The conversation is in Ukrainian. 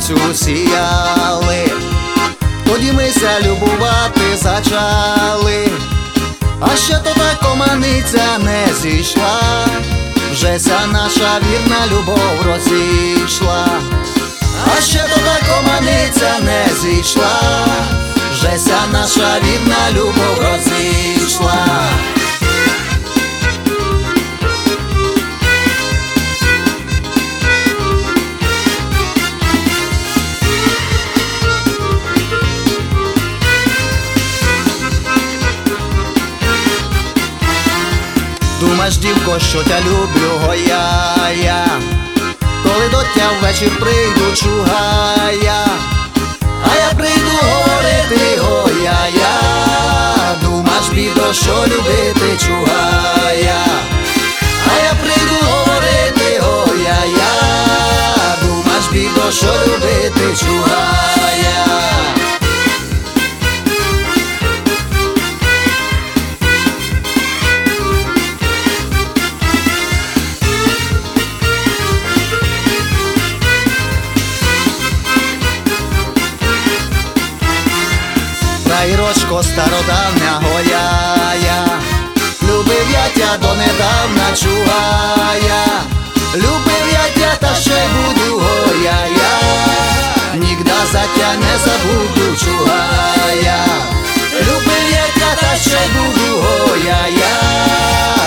пшеницю сіяли, тоді мися любувати зачали. А ще то та команиця не зійшла, вжеся наша вірна любов розійшла. А ще то та команиця не зійшла, вжеся наша вірна любов розійшла. Думаєш, дівко, що тя люблю, гоя-я, коли до тя ввечір прийду, чугая, а я прийду говорити, гоя-я. Думаєш, бідо, що любити, чугая, а я прийду говорити, гоя-я. Думаєш, бідо, що любити, чугая. Ірочко стародавня, гоя-я, любив я тя донедавна, чугая, любив я тя, та ще буду, гоя-я, нігда за тя не забуду, чугая, любив я тя, та ще буду, гоя-я.